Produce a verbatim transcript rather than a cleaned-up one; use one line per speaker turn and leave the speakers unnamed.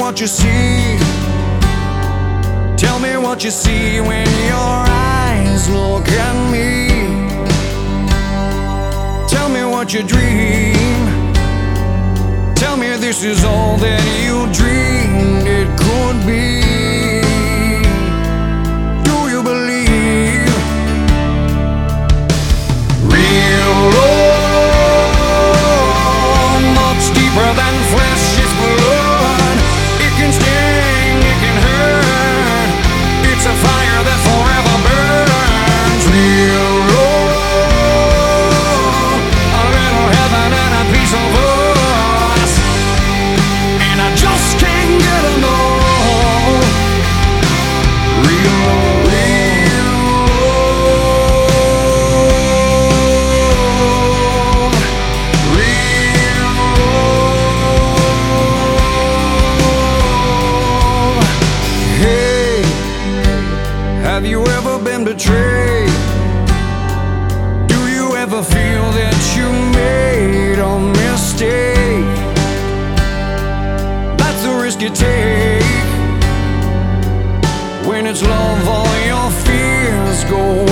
what you see. Tell me what you see when your eyes look at me. Tell me what you dream. Tell me this is all that you dreamed it could be. Do you believe real love, much deeper than flesh is blood? It can sting, it can hurt. It's a fire that forever burns. Real love, a little heaven and a piece of us, and I just can't get enough. Real love, real love, real love. Hey, have you ever been betrayed? Do you ever feel that you made a mistake? That's the risk you take. When it's love, all your fears go